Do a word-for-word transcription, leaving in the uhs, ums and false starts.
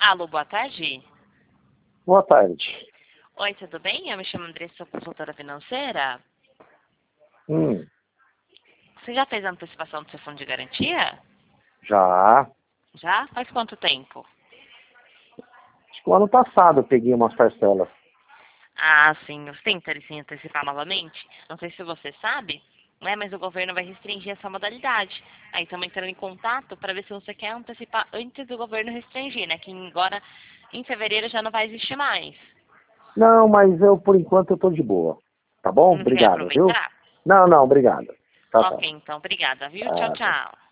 Alô, boa tarde. Boa tarde. Oi, tudo bem? Eu me chamo Andressa, sou consultora financeira. Hum, Você já fez a antecipação do seu fundo de garantia? já. Já? Faz quanto tempo? Acho que o ano passado eu peguei umas parcelas. Ah, sim, você tem interesse em antecipar novamente? Não sei se você sabe, né? Mas o governo vai restringir essa modalidade. Aí estamos entrando em contato para ver se você quer antecipar antes do governo restringir, né? Que agora, em fevereiro, já não vai existir mais. Não, mas eu, por enquanto, eu tô de boa. Tá bom? Não quer Obrigado, viu? aproveitar? Não, não, obrigado. Tá, Ok, tá. então, obrigada, viu? Tchau, Ah, tá. tchau.